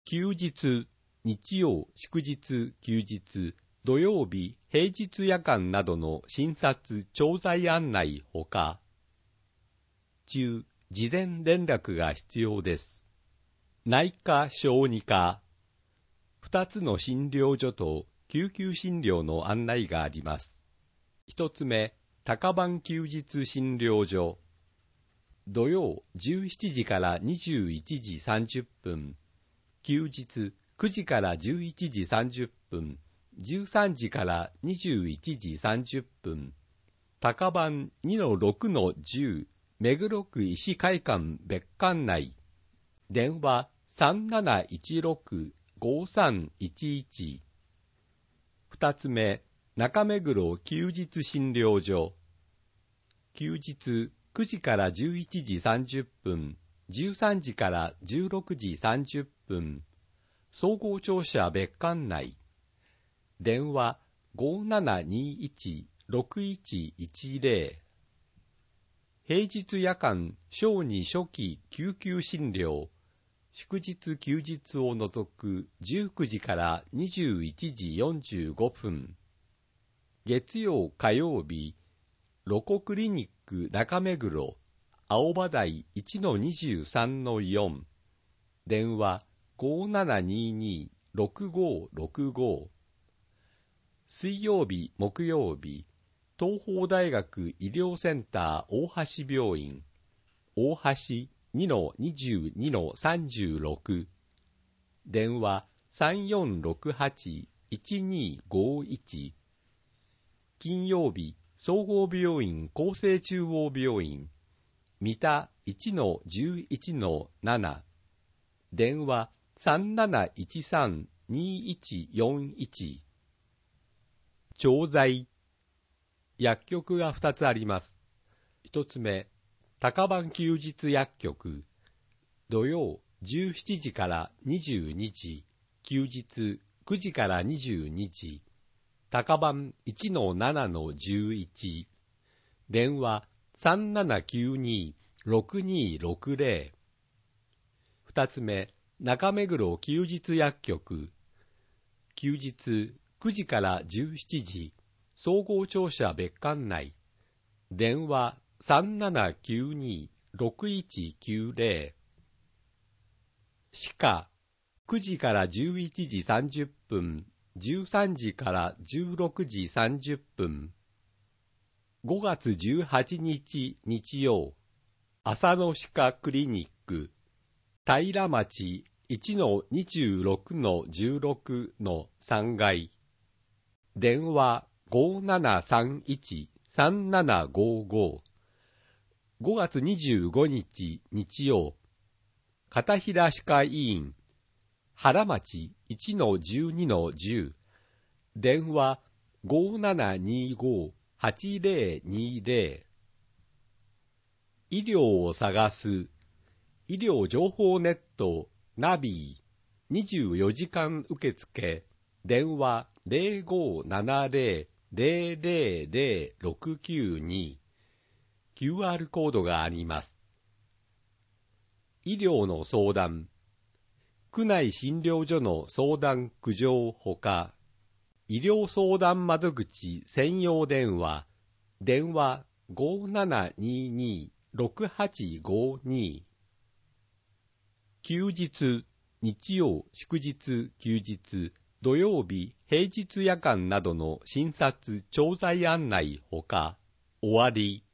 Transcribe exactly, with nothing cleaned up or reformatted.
休日、日曜、祝日、休日、土曜日、平日夜間などの診察、調剤案内ほか、中、事前連絡が必要です。内科、小児科、二つの診療所と救急診療の案内があります。一つ目、高番休日診療所。土曜じゅうしちじからにじゅういちじさんじゅっぷん、休日くじからじゅういちじさんじゅっぷん、じゅうさんじからにじゅういちじさんじゅっぷん、高番 にのろくのじゅう、目黒区医師会館別館内。電話 さんなないちろく ごさんいちいち。二つ目、中目黒休日診療所。休日くじからじゅういちじさんじゅっぷん、じゅうさんじからじゅうろくじさんじゅっぷん、総合庁舎別館内。電話 ごななにいち ろくいちいちゼロ。平日夜間小児初期救急診療、祝日休日を除くじゅうくじからにじゅういちじよんじゅうごふん。月曜火曜日、ロコクリニック中目黒、青葉台 いちのにじゅうさんのよん。電話 ごななにに ろくごろくご。水曜日木曜日、東邦大学医療センター大橋病院、大橋 にのにじゅうにのさんじゅうろく。電話 さんよんろくはち いちにごいち。金曜日、総合病院厚生中央病院、三田 いちのじゅういちのなな。電話 さんなないちさん にいちよんいち。調剤。薬局がふたつあります。一つ目、高番休日薬局。土曜じゅうしちじからにじゅうにじ、休日くじからにじゅうにじ。高番 いちのななのじゅういち。電話 さんななきゅうに ろくにろくゼロ。二つ目、中目黒休日薬局。休日くじからじゅうしちじ、総合庁舎別館内。電話 さんななきゅうに ろくいちきゅうゼロ。歯科、くじからじゅういちじさんじゅっぷん、じゅうさんじからじゅうろくじさんじゅっぷん。ごがつじゅうはちにち日曜、浅野歯科クリニック、平町 いちのにじゅうろくのじゅうろくのさんがい。電話 ごななさんいち さんななごご。ごがつにじゅうごにち日曜、片平歯科医院、原町 いちのじゅうにのじゅう。電話 ごななにご はちゼロにゼロ。医療を探す医療情報ネットナビー、にじゅうよじかん受付。電話 ゼロごななゼロ ゼロゼロゼロろくきゅうに。キューアール コードがあります。医療の相談。区内診療所の相談苦情ほか、医療相談窓口専用電話、電話 ごななにに ろくはちごに。休日、日曜、祝日、休日、土曜日、平日夜間などの診察、調剤案内ほか、終わり。